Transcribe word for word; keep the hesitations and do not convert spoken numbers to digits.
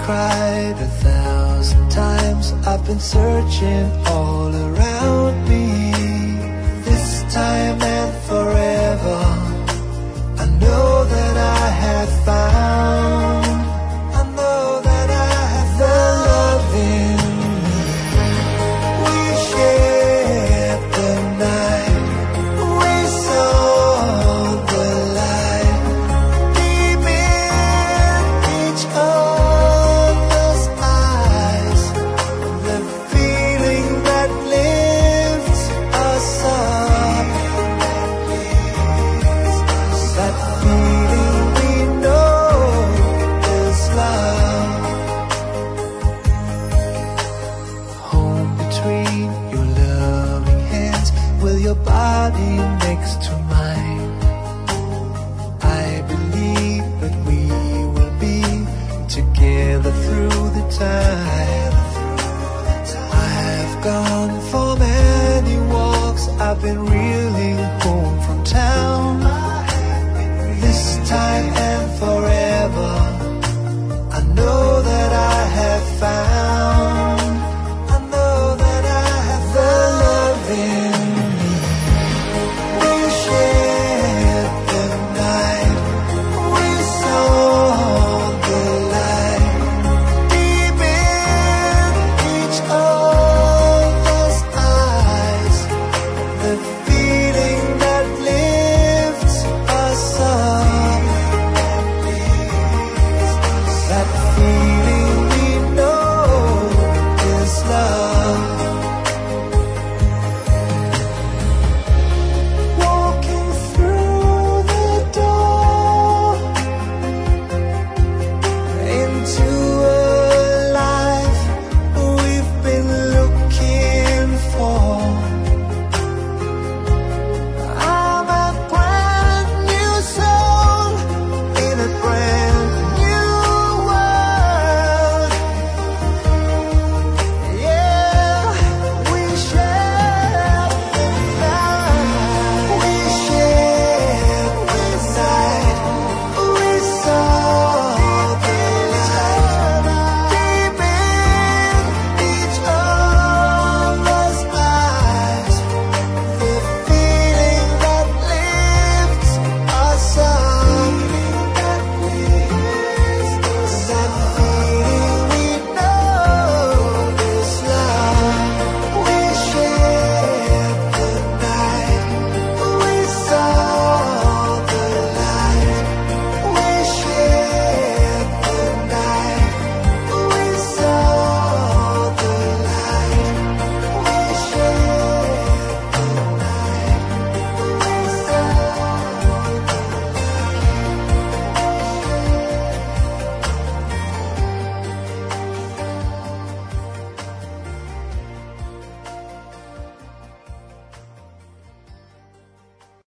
cried a thousand times. I've been searching all around me. This time and forever, I know that I have found, I know that I have the love in me. We shared the night, we saw the light deep in each other's eyes. The feeling that lifts us up, that feeling we know is love. Home between your loving hands, with your body next to mine. I believe that we will be together through the time. I have gone for many walks, I've been real